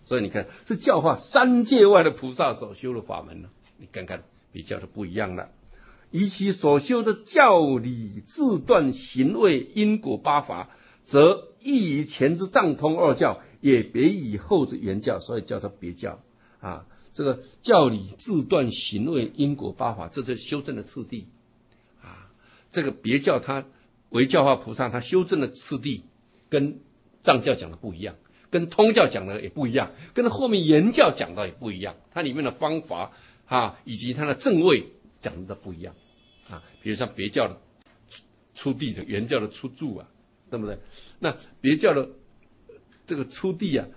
所以你看，是教化三界外的菩萨所修的法门呢。你看看，比较是不一样的。以其所修的教理自断行位因果八法，则异于前之藏通二教，也别于后之原教，所以叫做别教啊。这个教理自断行位因果八法，这是修正的次第啊。这个别教他为教化菩萨，他修正的次第跟藏教讲的不一样，跟通教讲的也不一样，跟后面原教讲的也不一样，它里面的方法啊，以及它的正位讲的不一样啊。比如像别教的出地的，原教的出住啊，对不对？那别教的这个出地啊，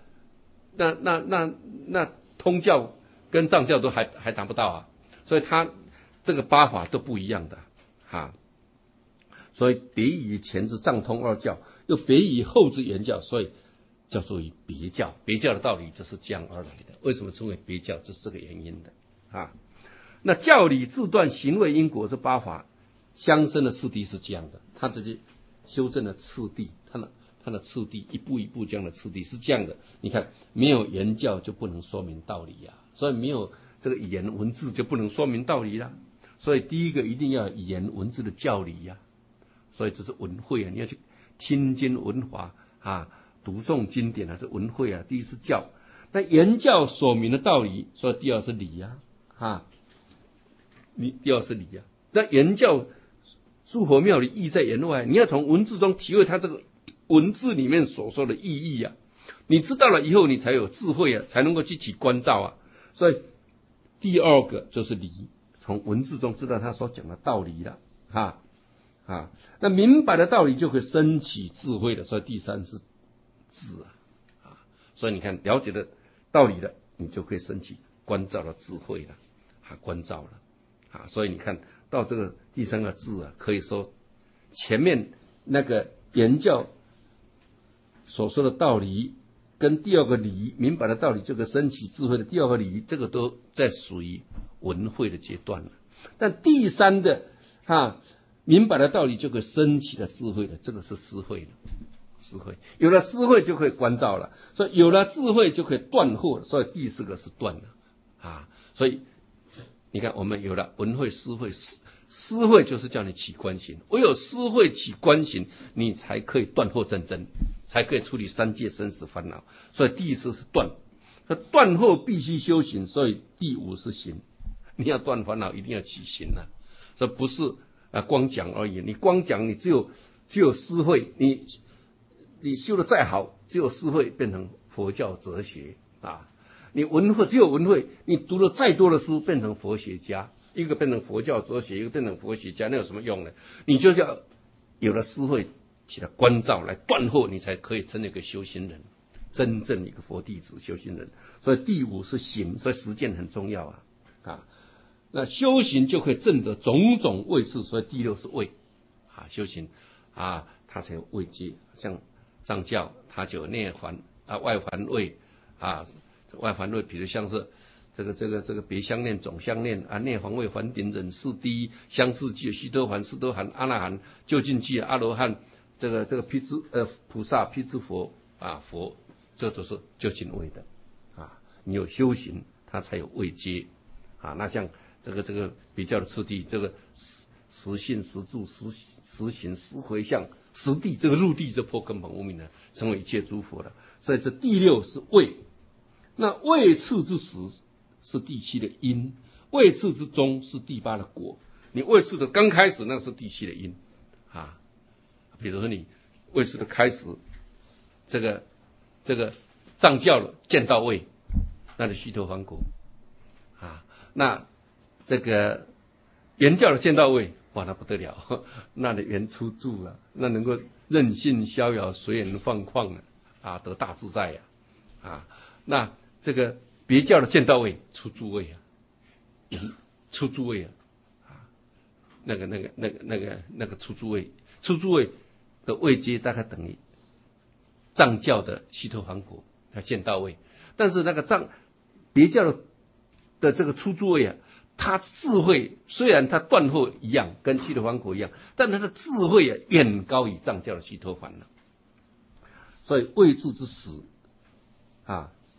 那通教跟藏教都还达不到啊，所以它这个八法都不一样的啊。所以别于前之藏通二教，又别于后之原教，所以叫做于别教。别教的道理就是这样而来的。为什么称为别教？就是这个原因的啊。那教理自断行为因果这八法相生的次第是这样的，它这些修正的次第，它的次第一步一步这样的次第是这样的。你看，没有原教就不能说明道理啊，所以没有这个语言文字就不能说明道理啦。所以第一个一定要有语言文字的教理呀。所以这是文会啊，你要去听经闻法啊，读诵经典啊，这文会啊。第一是教，那原教所明的道理，所以第二是理啊，第二是理啊。那原教诸佛妙理意在言外，你要从文字中体会它这个文字里面所说的意义啊。你知道了以后，你才有智慧啊，才能够去起关照啊。所以第二个就是理，从文字中知道他所讲的道理了那明白的道理就可以升起智慧的，所以第三是智所以你看，了解的道理了，你就可以升起关照的智慧了关照了所以你看到这个第三个智可以说前面那个原教所说的道理跟第二个理明白的道理，这个升起智慧的第二个理，这个都在属于文慧的阶段了。但第三的明白的道理就可以升起了智慧的，这个是思慧了。思慧有了思慧就可以关照了，所以有了智慧就可以断惑，所以第四个是断了所以你看，我们有了文慧、思慧，思慧就是叫你起观行，唯有思慧起观行，你才可以断惑正真，才可以处理三界生死烦恼。所以第四是断，那断惑必须修行，所以第五是行。你要断烦恼，一定要起行所以不是光讲而已。你光讲，你只有思慧，你修的再好，只有思慧变成佛教哲学你文慧只有文慧，你读了再多的书变成佛学家，一个变成佛教哲学，一个变成佛学家，那有什么用呢？你就要有了思慧起来关照来断惑，你才可以成为一个修行人，真正一个佛弟子修行人。所以第五是行，所以实践很重要那修行就可以证得种种位次，所以第六是位修行它才有位阶。像藏教它就有内环外环位外环位，比如像是这个别相念总相念内环位环顶忍四第一相似记须多洹斯多含阿那含究竟记阿罗汉这个辟支菩萨辟支佛佛，这都是究竟位的你有修行，它才有位阶那像这个比较的次第，这个实信实住实行实回向实地，这个入地这破根本无明呢，成为一切诸佛了。所以这第六是位，那位次之时是第七的因，位次之中是第八的果。你位次的刚开始那是第七的因比如说你位次的开始，这个藏教了见到位，那是须陀洹果那这个原教的见到位，哇，那不得了，那的原出住那能够任性逍遥随缘放旷得大自在那这个别教的见到位出住位出住位那个出住位的位阶大概等于藏教的须陀洹果要见到位，但是那个别教的这个出住位他智慧虽然他断惑一样，跟须陀洹果一样，但他的智慧远高于藏教的须陀洹了。所以位置之时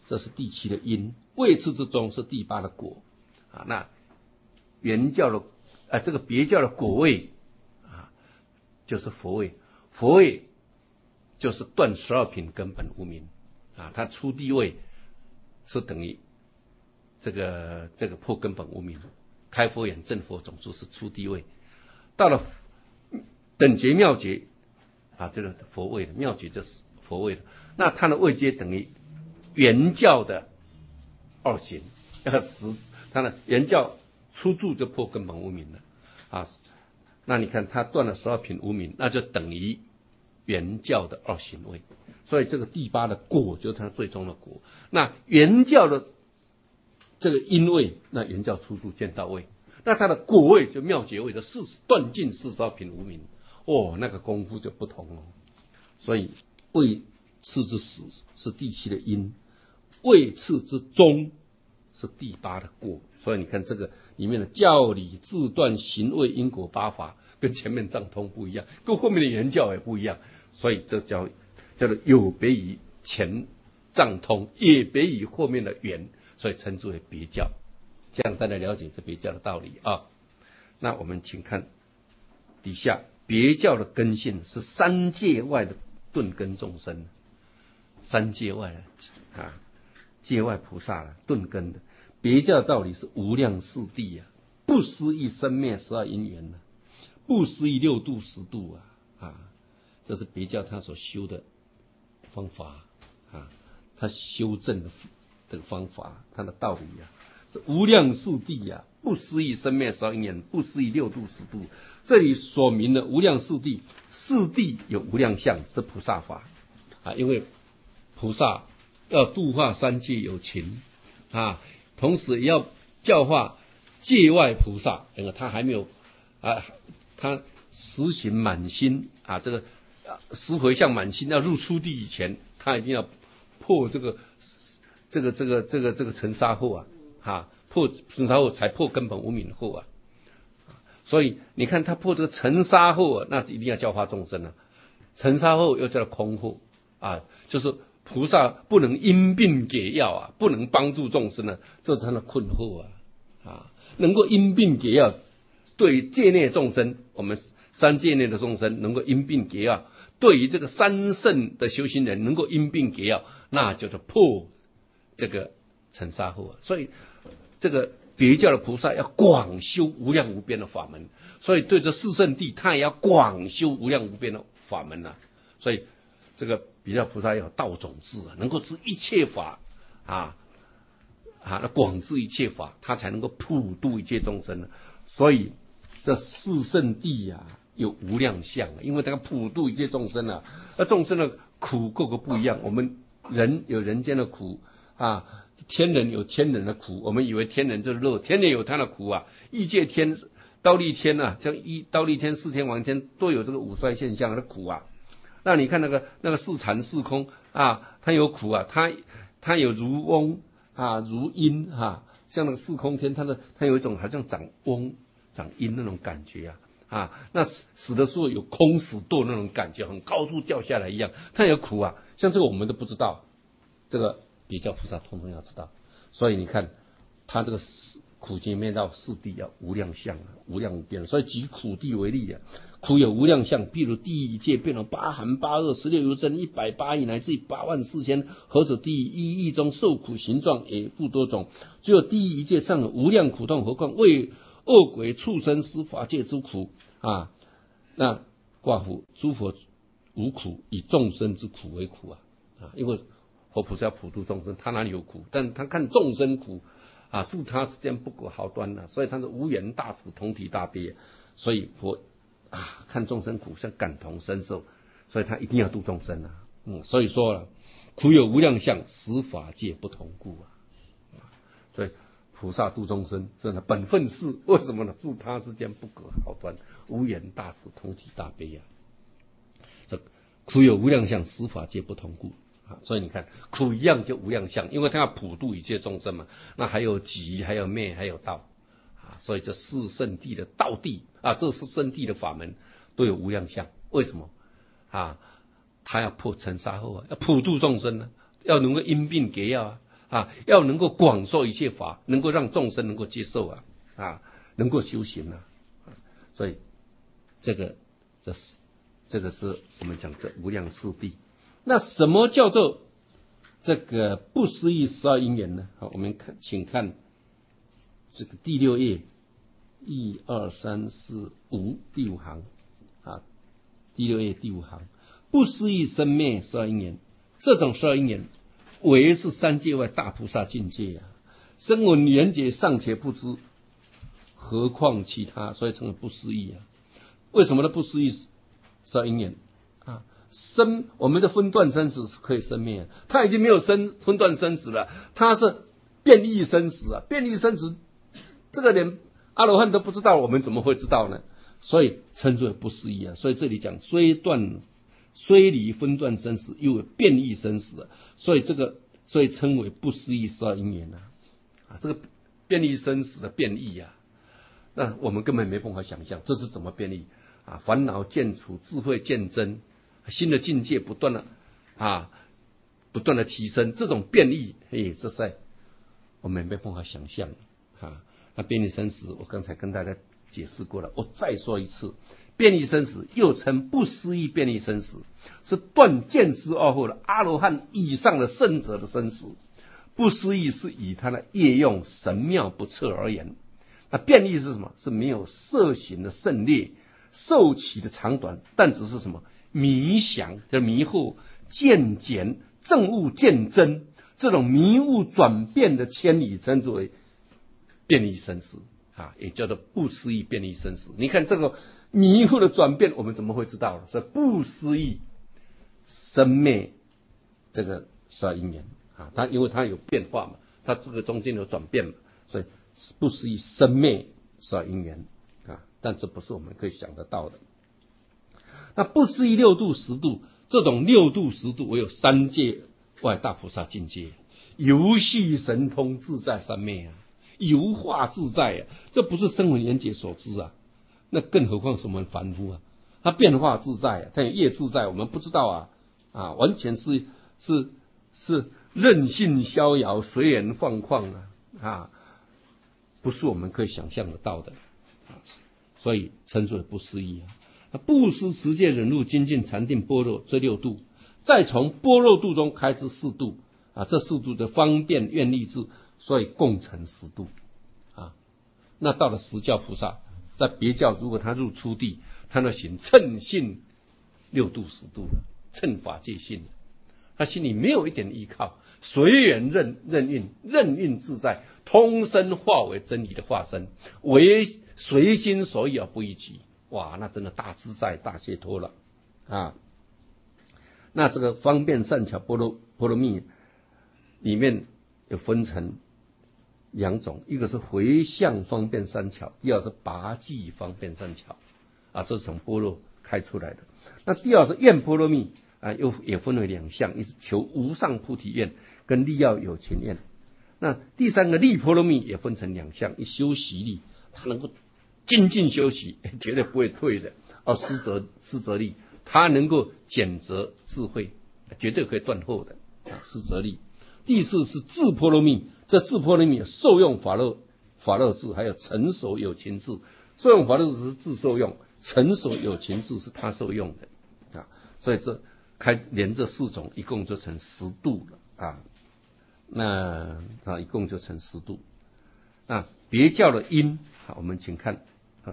这是第七的因，位次之中是第八的果啊。那原教的这个别教的果位啊，就是佛位，佛位就是断12品根本无明啊，它初地位是等于这个破根本无明，开佛眼正佛种子是初地位，到了等觉妙觉啊，这个佛位的妙觉就是佛位的，那它的位阶等于原教的二行，它的原教初住就破根本无明了啊。那你看它断了12品无明，那就等于原教的二行位，所以这个第八的果就是它最终的果。那原教的这个因位，那原教初住见到位，那它的果位就妙觉位的断尽42品无明，那个功夫就不同了。所以位次之始是第七的因，位次之中是第八的果。所以你看这个里面的教理自断行位因果八法，跟前面藏通不一样，跟后面的原教也不一样。所以这叫做有别于前藏通，也别于后面的原，所以称之为别教。这样大家了解这别教的道理啊。那我们请看底下，别教的根性是三界外的顿根众生，三界外的啊，界外菩萨了，顿根的。别教的道理是无量四谛啊，不思议生灭12因缘不思议6度10度这是别教他所修的方法啊，他修正的方法，他的道理是无量四谛不思议生灭12因缘，不思议6度10度。这里说明了无量四谛，四谛有无量相，是菩萨法因为菩萨要度化三界有情同时也要教化界外菩萨，因为他还没有他实行满心这个十回向满心要入初地以前，他一定要破这个尘沙后破尘沙后才破根本无明后所以你看他破这个尘沙后那一定要教化众生尘沙后又叫空后就是菩萨不能因病给药不能帮助众生这是他的困惑能够因病给药，对于界内众生，我们三界内的众生能够因病给药，对于这个三圣的修行人能够因病给药，那叫做破这个尘沙后所以这个别教的菩萨要广修无量无边的法门，所以对这四圣谛他也要广修无量无边的法门所以这个别教菩萨要有道种智能够知一切法那广知一切法，他才能够普度一切众生所以这四圣谛有无量相因为这个普度一切众生那众生的苦各个不一样，我们人有人间的苦天人有天人的苦，我们以为天人就是乐，天人有他的苦异界天、忉利天像忉利天、四天王天都有这个五衰现象的苦那你看那个四禅四空它有苦它有如翁如阴像那个四空天，它有一种好像长翁长阴那种感觉那死的时候有空死堕那种感觉，很高处掉下来一样，它有苦像这个我们都不知道，这个别教菩萨通通要知道。所以你看他这个苦集灭道四谛无量相无量无边，所以举苦谛为例苦有无量相，譬如地狱一界变成八寒八恶16由真180亿乃至84000，何者地狱一亿中受苦形状也复多种。只有地狱一界上有无量苦痛，何况为恶鬼畜生司法界之苦那挂乎诸佛无苦，以众生之苦为苦因为佛菩萨要普度众生，他哪里有苦？但他看众生苦助他之间不可毫端所以他是无缘大慈同体大悲所以佛看众生苦像感同身受，所以他一定要度众生所以说苦有无量相，十法界不同故所以菩萨度众生真的本分事，为什么呢？助他之间不可毫端，无缘大慈同体大悲这苦有无量相，十法界不同故所以你看苦一样就无量相，因为他要普度一切众生嘛。那还有集，还有灭，还有道所以这四圣谛的道谛这四圣谛的法门都有无量相。为什么他要破尘沙后要普度众生要能够因病给药要能够广说一切法，能够让众生能够接受能够修行所以这个是我们讲的无量四谛。那什么叫做这个不思议12因缘呢？好，我们请看这个第6页1、2、3、4、5第5行第6页第5行，不思议生灭12因缘，这种12因缘唯是三界外大菩萨境界声闻缘觉尚且不知，何况其他，所以称为不思议为什么呢？不思议12因缘我们的分段生死是可以生灭他已经没有分段生死了，他是变异生死变异生死这个连阿罗汉都不知道，我们怎么会知道呢？所以称之为不思议所以这里讲虽离分段生死，又有变异生死所以称为不思议12因缘这个变异生死的变异那我们根本没办法想象这是怎么变异烦恼渐除，智慧渐增，新的境界不断的提升，这种变异这在我们没办法想象那变异生死我刚才跟大家解释过了，我再说一次，变异生死又称不思议变异生死，是断见思二惑的阿罗汉以上的圣者的生死。不思议是以他的业用神妙不测而言，那变异是什么？是没有色行的胜劣，受起的长短，但只是什么迷想的迷惑、渐减、正悟渐增，这种迷雾转变的千里，称之为变异生死也叫做不思议变异生死。你看这个迷雾的转变，我们怎么会知道呢？是不思议生灭这个12因缘它因为它有变化嘛，它这个中间有转变嘛，所以不思议生灭12因缘但这不是我们可以想得到的。那不思议六度十度，这种六度十度唯有三界外大菩萨境界，游戏神通自在三昧游化自在这不是声闻缘觉所知那更何况是我们凡夫它变化自在它有业自在，我们不知道完全是任性逍遥，随缘放旷不是我们可以想象得到的所以称之为不思议布施、持戒、忍辱、精进、禅定、般若这六度，再从般若度中开支四度这四度的方便愿力智，所以共成10度那到了十教菩萨，在别教如果他入初地，他那行称性六度十度了，称法界性，他心里没有一点依靠，随缘任运自在，通身化为真理的化身，为随心所欲而不逾矩。哇，那真的大自在大解脱了那这个方便善巧波罗蜜里面有分成2种，一个是回向方便善巧，第二是拔济方便善巧这是从般若开出来的。那第二是愿波罗蜜也分为2项，一是求无上菩提愿跟利要有情愿。那第3个利波罗蜜也分成2项，一修习力，他能够精进修习，绝对不会退的施则力，他能够减则智慧，绝对可以断后的施则力。第4是智波罗蜜，这智波罗蜜受用法乐智，还有成熟有情智。受用法乐智是智受用，成熟有情智是他受用的所以连这4种一共就成10度了那一共就成10度。那别教的因我们请看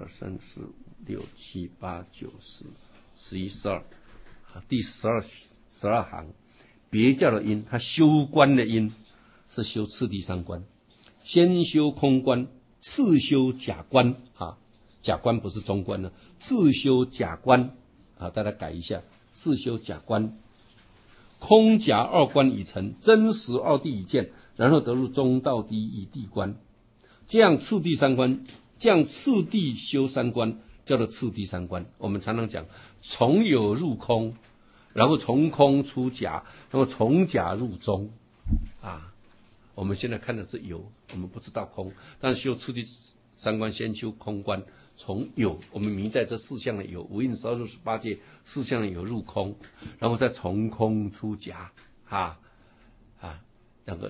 2、3、4、5、6、7、8、9、10、11、12第12行，别教的因，他修观的因是修次第3观，先修空观，次修假观假观不是中观呢，次修假观大家改一下，次修假观，空假2观已成，真实2谛已见，然后得入中道第一谛观，这样次第3观，这样次第修3观，叫做次第3观。我们常常讲从有入空，然后从空出假，然后从假入中我们现在看的是有，我们不知道空，但是修次第3观先修空观，从有我们迷在这4项的有，无印12入18界4项的有入空，然后再从空出假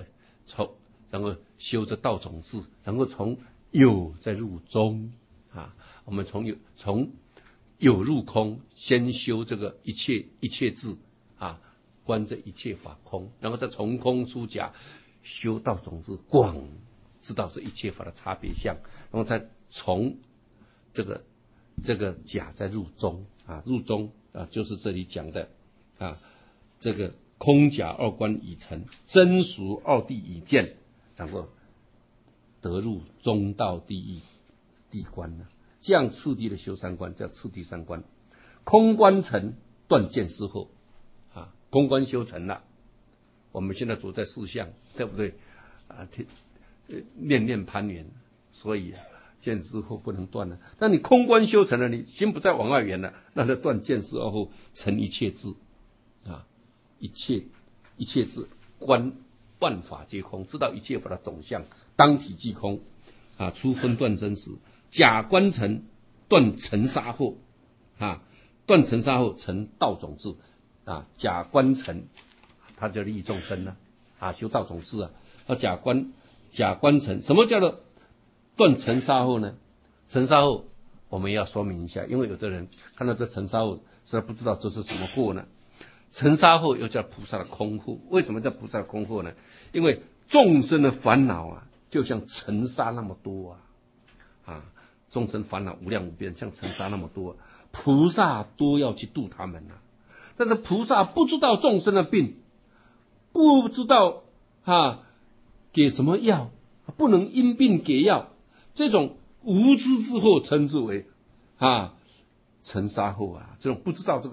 然后修这道种智，然后从有再入中啊，我们从有入空，先修这个一切智啊，观这一切法空，然后再从空出假，修道种智，广知道这一切法的差别相，然后再从这个假再入中啊，入中啊，就是这里讲的啊，这个空假二观已成，真俗二谛已见，然后得入中道第一谛观呢。这样次第的修三观叫次第三观。空观成断见思后啊，空观修成了，我们现在走在四相，对不对啊？念念攀缘，所以见思后不能断了。但你空观修成了，你心不再往外缘了，那就断见思而后成一切智啊，一切智观万法皆空，知道一切法的总相，当体即空啊，出分断真实。假观成断尘沙后啊，断尘沙后成道种智啊，假观成他就利益众生了啊，修道种智啊。假观成，什么叫做断尘沙后呢？尘沙后我们要说明一下，因为有的人看到这尘沙后实在不知道这是什么惑呢？尘沙后又叫菩萨的空惑。为什么叫菩萨的空惑呢？因为众生的烦恼啊，就像尘沙那么多啊，众生烦恼无量无边，像尘沙那么多，菩萨都要去度他们啊。但是菩萨不知道众生的病，不知道给什么药，不能因病给药，这种无知之后称之为尘沙后啊，这种不知道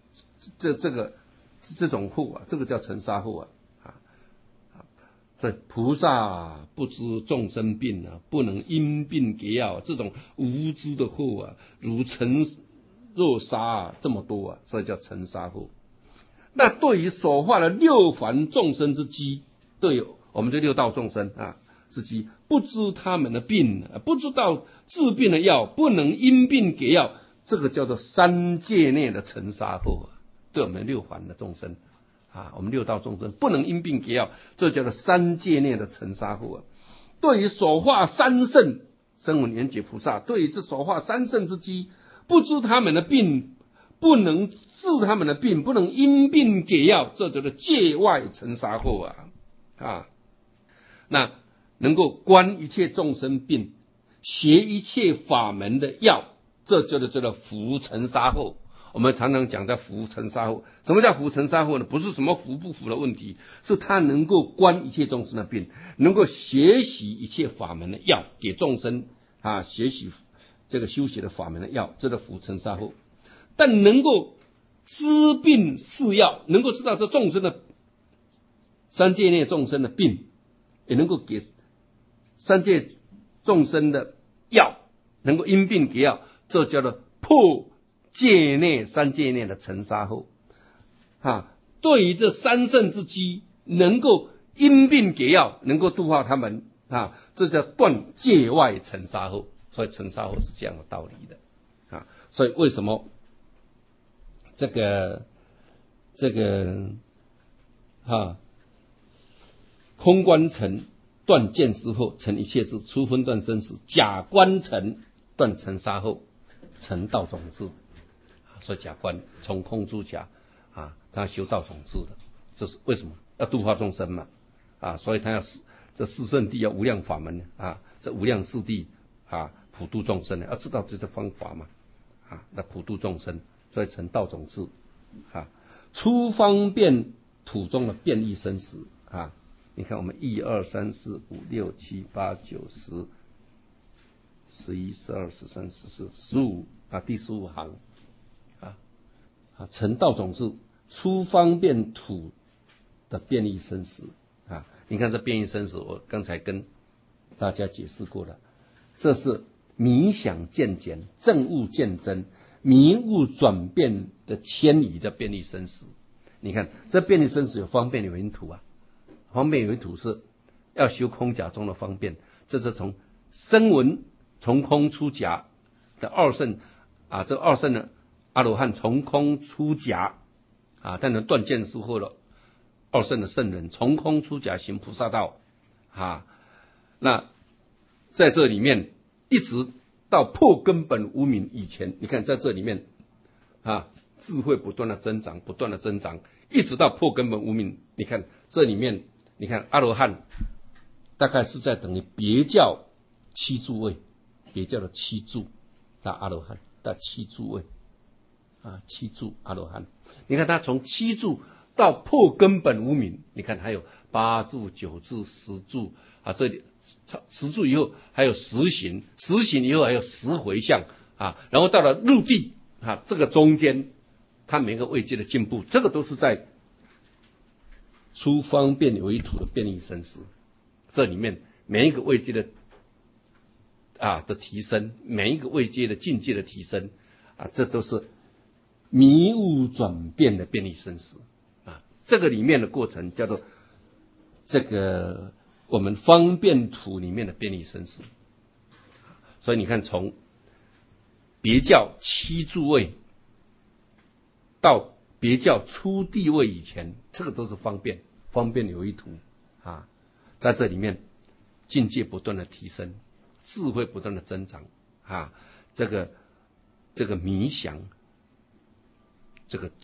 这种后啊，这个叫尘沙后啊。所以菩萨不知众生病啊，不能因病给药，这种无知的后啊，如尘若沙这么多啊，所以叫尘沙后。那对于所化的六凡众生之机，对我们这六道众生之机，不知他们的病，不知道治病的药，不能因病给药，这个叫做三界内的尘沙后对我们六凡的众生我们六道众生不能因病给药，这叫做三界内的尘沙后对于所化三圣声闻缘觉菩萨，对于这所化三圣之机，不知他们的病，不能治他们的病，不能因病给药，这叫做界外尘沙后那能够观一切众生病，学一切法门的药，这叫做伏尘沙后。我们常常讲在伏尘沙后，什么叫伏尘沙后呢？不是什么服不服的问题，是他能够观一切众生的病，能够学习一切法门的药，给众生学习这个修习的法门的药，这个伏尘沙后。但能够知病释药，能够知道这众生的三界内众生的病，也能够给三界众生的药，能够因病给药，这叫做破界内三界内的尘沙后对于这三圣之机，能够因病给药，能够度化他们这叫断界外尘沙后。所以尘沙后是这样的道理的所以为什么这个空观成断见思后成一切智，出分断生死；假观成断尘沙后成道种智。所以假观从空出假他修道种智的，这是为什么？要度化众生嘛所以他要这四圣谛要无量法门这无量四谛普度众生要知道这些方法嘛那普度众生，所以成道种智出方便土中的变异生死你看我们1、2、3、4、5、6、7、8、9、10、11、12、13、14、15第15行成道种智，出方便土的变异生死你看这变异生死，我刚才跟大家解释过了，这是迷想见简，正悟见真，迷悟转变的迁移的变异生死。你看这变异生死有方便有云土方便有云土是要修空假中的方便，这是从声闻从空出假的二圣这二圣的阿罗汉从空出假但能断见思后了，二圣的圣人从空出假行菩萨道那在这里面一直到破根本无明以前，你看在这里面智慧不断的增长，不断的增长，一直到破根本无明。你看这里面，你看阿罗汉大概是在等于别教七诸位，别教的七诸到阿罗汉到七诸位七诸阿罗汉。你看他从七诸到破根本无明，你看还有八诸、九诸、十诸这里十诸以后还有十行，十行以后还有十回向然后到了入地这个中间，他每个位阶的进步，这个都是在出方便有一土的变异生死。这里面每一个位阶的的提升，每一个位阶的境界的提升这都是迷雾转变的变异生死这个里面的过程叫做这个我们方便土里面的变异生死。所以你看，从别教七诸位到别教出地位以前，这个都是方便有一土在这里面境界不断的提升，智慧不断的增长这个迷想，这个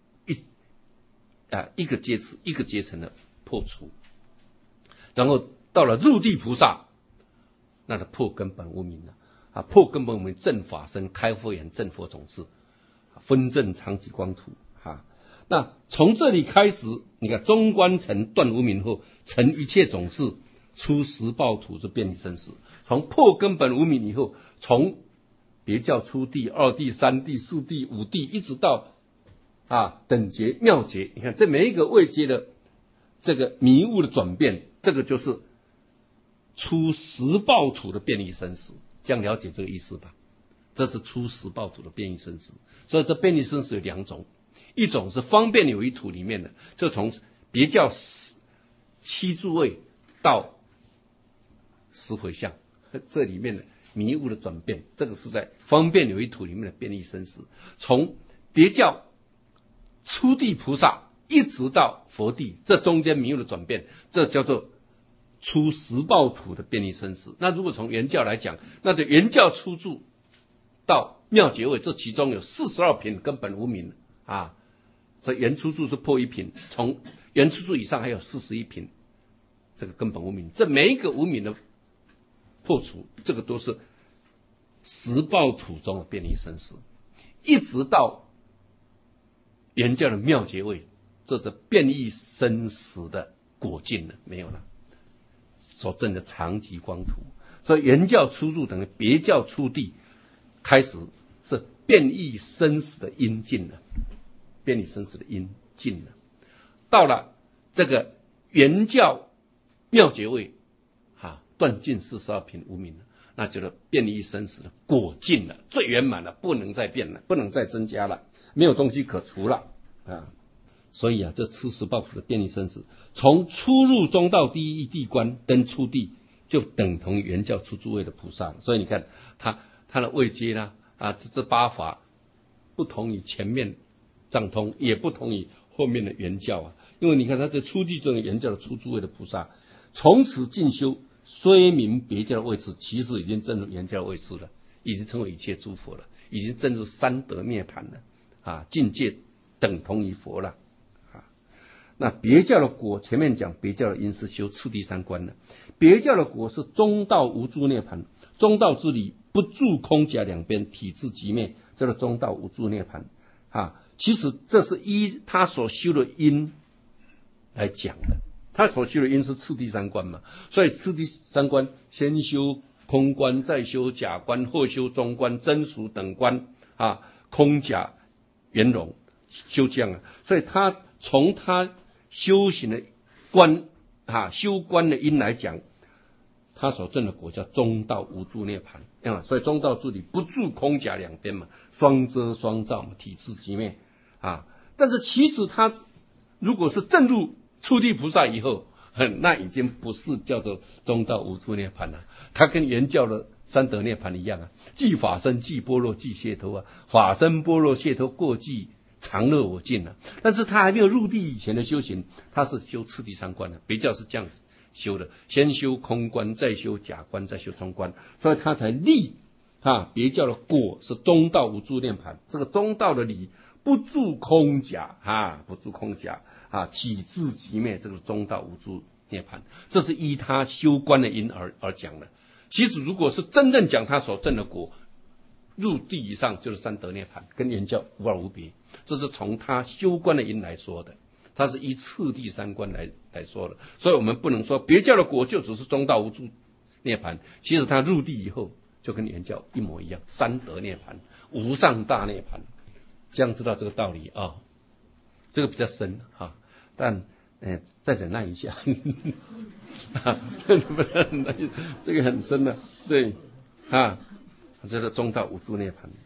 一个阶层的破除，然后到了入地菩萨，那就破根本无明了破根本无明正法身，开佛眼，正佛种子，分正常极光土那从这里开始，你看中观成断无明后，成一切种子，出十报土就变离生死。从破根本无明以后，从别教初地、二地、三地、四地、五地，一直到等觉妙觉，你看这每一个位阶的这个迷雾的转变，这个就是出十报土的变异生死。这样了解这个意思吧？这是出十报土的变异生死。所以这变异生死有两种，一种是方便有一土里面的，就从别教七诸位到十回向，这里面的迷雾的转变，这个是在方便有一土里面的变异生死。从别教初地菩萨一直到佛地，这中间迷雾的转变，这叫做出十报土的变异生死。那如果从原教来讲，那就原教初住到妙觉位，这其中有42品根本无明所以原初住是破一品，从原初住以上还有41品这个根本无明。这每一个无明的破除，这个都是十报土中的变异生死，一直到原教的妙觉位，这是变异生死的果尽了，没有了，所证的常极光土。所以原教初入等于别教初地，开始是变异生死的因尽了，变异生死的因尽了。到了这个原教妙觉位断尽42品无明了，那就是变异生死的果尽了，最圆满了，不能再变了，不能再增加了，没有东西可除了所以这出十报土的变异生死，从初入中道第一地观登初地，就等同于原教初诸位的菩萨了。所以你看他的位阶呢这八法不同于前面藏通，也不同于后面的原教因为你看他这初地中的原教的初诸位的菩萨，从此进修，虽名别教的位置，其实已经证入原教的位置了，已经成为一切诸佛了，已经证入三德涅槃了境界等同于佛了那别教的果，前面讲别教的因是修次第三观了，别教的果是中道无住涅槃，中道之理不住空假两边，体自即灭，这个中道无住涅槃其实这是依他所修的因来讲的，他所修的因是次第三观嘛，所以次第三观先修空观，再修假观，后修中观、真俗等观空假圆融修这样所以他从他修行的观修观的因来讲，他所证的果叫中道无住涅槃所以中道之理不住空假两边嘛，双遮双照嘛，体自即灭但是其实他如果是证入初地菩萨以后，那已经不是叫做中道无住涅槃了，他跟原教的三德涅槃一样既法身既般若既解脱法身般若解脱过继常乐我净了。但是他还没有入地以前的修行，他是修次第三观的，别教是这样修的，先修空观，再修假观，再修中观，所以他才立别教的果是中道无住涅盘。这个中道的理不住空假不住空假体自即灭，这个中道无住涅盘，这是依他修观的因而讲的。其实如果是真正讲他所证的果，入地以上就是三得涅盘，跟原教无二无别。这是从他修观的因来说的，他是依次第三观来说的。所以我们不能说别教的果就只是中道无住涅盘，其实他入地以后就跟原教一模一样，三得涅盘，无上大涅盘。这样知道这个道理这个比较深但再忍耐一下这个很深的，对这个中道无住涅盘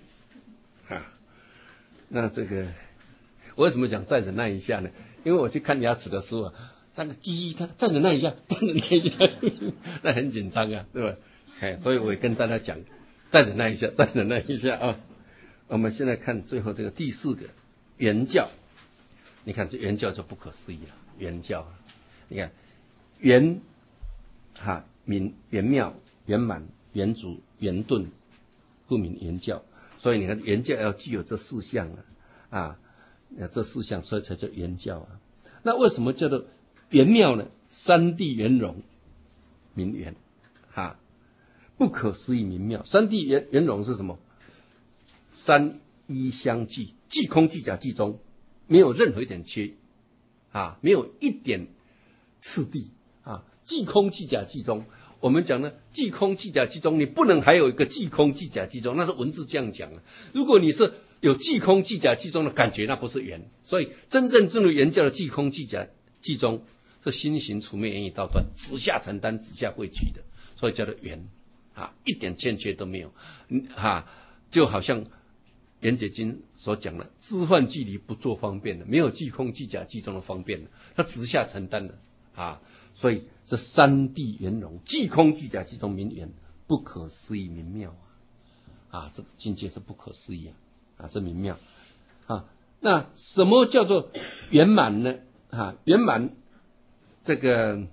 那这个我为什么讲再忍耐一下呢？因为我去看牙齿的时候那个他再忍耐一下，再忍耐一下那很紧张对吧？所以我也跟大家讲再忍耐一下，再忍耐一下我们现在看最后这个第四个原教，你看这原教就不可思议了。原教你看圆明圆妙圆满圆足圆顿，故名原教。所以你看原教要具有这四项这四项，所以才叫原教那为什么叫做圆妙呢？三谛圆融名圆不可思议名妙。三谛圆融是什么？三一相继，即空即假即中，没有任何一点缺没有一点次第即空即假即中。我们讲呢，即空即假即中，你不能还有一个即空即假即中，那是文字这样讲如果你是有即空即假即中的感觉，那不是圆。所以真正进入原教的即空即假即中，是心行除灭言语道断，直下承担，直下汇聚的，所以叫做圆一点欠缺都没有就好像圆觉经所讲的，知幻距离不做方便的，没有即空即假即中的方便的，他直下承担的所以这三谛圆融，即空即假即中名圆，不可思议名妙这个境界是不可思议是名妙那什么叫做圆满呢？圆满这个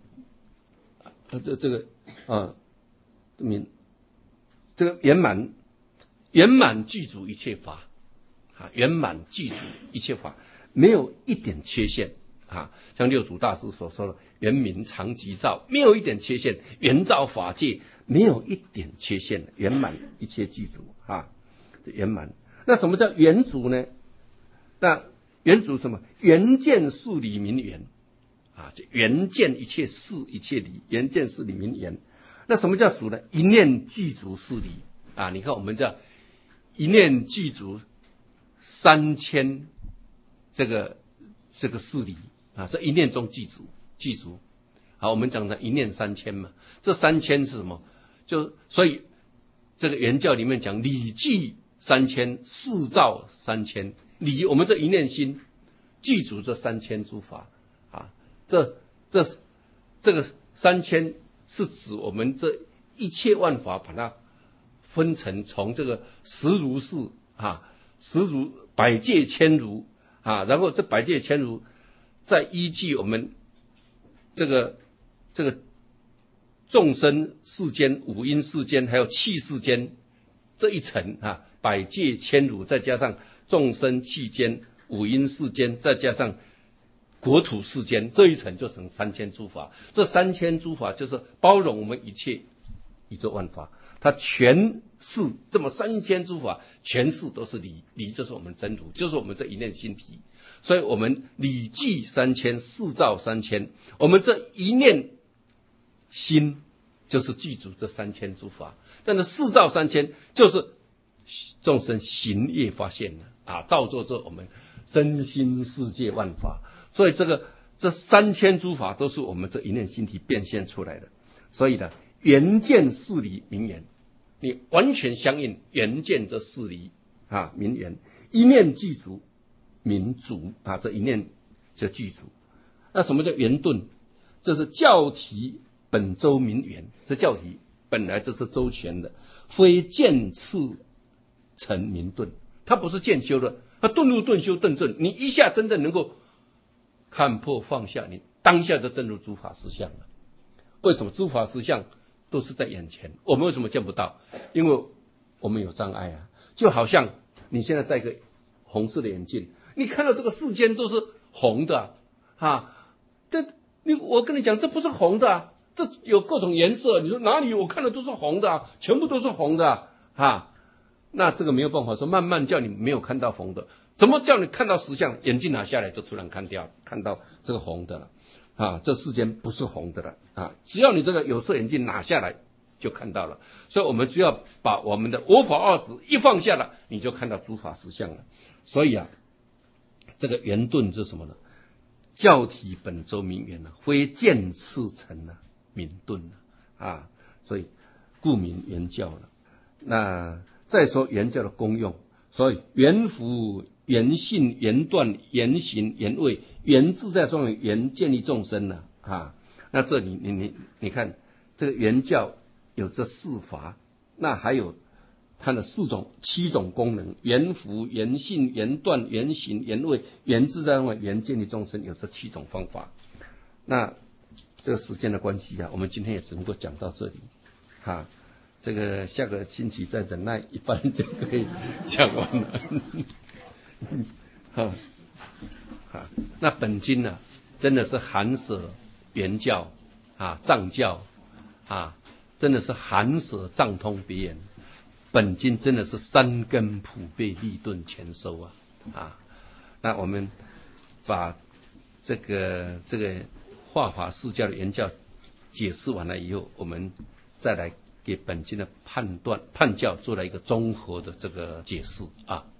圆满具足一切法圆满具足一切法，没有一点缺陷像六祖大师所说的圆明常寂照，没有一点缺陷，圆照法界，没有一点缺陷，圆满一切具足圆满。那什么叫圆足呢？那圆足什么？圆见事理名圆就圆见一切事一切理，圆见事理名圆。那什么叫足呢？一念具足事理你看我们叫一念具足3000这个事理这一念中具足我们讲的一念3000嘛，这3000是什么？所以这个原教里面讲理具3000，事照3000。理我们这一念心具足这3000诸法这个3000是指我们这一切万法，把它分成从这个实如是实如百界千如然后这百界千如再依据我们这个众生世间、五阴世间还有气世间这一层百界千如，再加上众生气间、五阴世间，再加上国土世间，这一层就成3000诸法。这3000诸法就是包容我们一切宇宙万法，它全是这么3000诸法，全是都是理，理就是我们真如，就是我们这一念心体。所以我们理具3000，事照3000，我们这一念心就是具足这3000诸法，但是事照3000就是众生行业发现了造作这我们身心世界万法。所以这3000诸法都是我们这一念心体变现出来的。所以呢，圆见事理名圆，你完全相应圆见这事理名圆，一念具足名足这一念就具足。那什么叫圆顿？这是教体本周名圆，这教体本来这是周全的，非见次成名顿，它不是渐修的，它顿入顿修顿证，你一下真正能够看破放下，你当下就证入诸法实相了为什么诸法实相都是在眼前？我们为什么见不到？因为我们有障碍啊。就好像你现在戴个红色的眼镜，你看到这个世间都是红的啊，我跟你讲，这不是红的啊，这有各种颜色。你说哪里我看的都是红的啊，全部都是红的啊，那这个没有办法说慢慢叫你没有看到红的，怎么叫你看到实相？眼镜拿下来就突然看到这个红的了啊，这世间不是红的了啊，只要你这个有色眼镜拿下来就看到了。所以我们只要把我们的我法二执一放下了，你就看到诸法实相了。所以啊，这个圆顿是什么呢？教体本周明圆呢，非见次成呢，明顿啊，所以故名圆教了。那再说圆教的功用，所以圆福、圆性、圆断、圆行、圆位、圆自在双圆建立众生呢啊。那这里你看这个圆教有这四法，那还有它的七种功能：圆福、圆性、圆断、圆行、圆位、圆自在双圆建立众生，有这7种方法。那这个时间的关系啊，我们今天也只能够讲到这里啊。这个下个星期再忍耐，一般就可以讲完了。那本经呢，真的是含舍圆教啊、藏教啊，真的是含舍藏通别言。本经真的是三根普被，立顿全收啊！那我们把这个化法释教的原教解释完了以后，我们再来给本经的判教做了一个综合的这个解释啊。